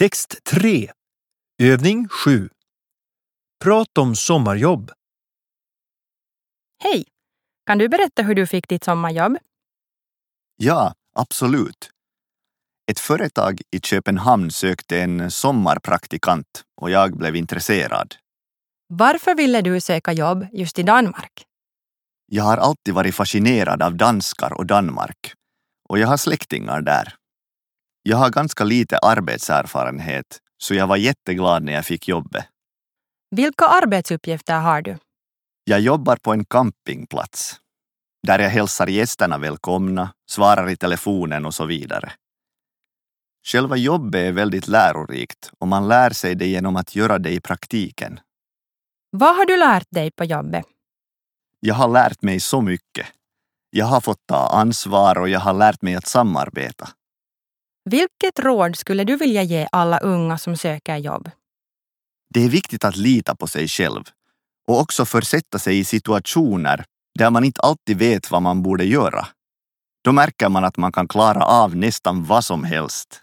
Text 3. Övning 7. Prat om sommarjobb. Hej! Kan du berätta hur du fick ditt sommarjobb? Ja, absolut. Ett företag i Köpenhamn sökte en sommarpraktikant och jag blev intresserad. Varför ville du söka jobb just i Danmark? Jag har alltid varit fascinerad av danskar och Danmark och jag har släktingar där. Jag har ganska lite arbetserfarenhet så jag var jätteglad när jag fick jobbet. Vilka arbetsuppgifter har du? Jag jobbar på en campingplats där jag hälsar gästerna välkomna, svarar i telefonen och så vidare. Själva jobbet är väldigt lärorikt och man lär sig det genom att göra det i praktiken. Vad har du lärt dig på jobbet? Jag har lärt mig så mycket. Jag har fått ta ansvar och jag har lärt mig att samarbeta. Vilket råd skulle du vilja ge alla unga som söker jobb? Det är viktigt att lita på sig själv och också försätta sig i situationer där man inte alltid vet vad man borde göra. Då märker man att man kan klara av nästan vad som helst.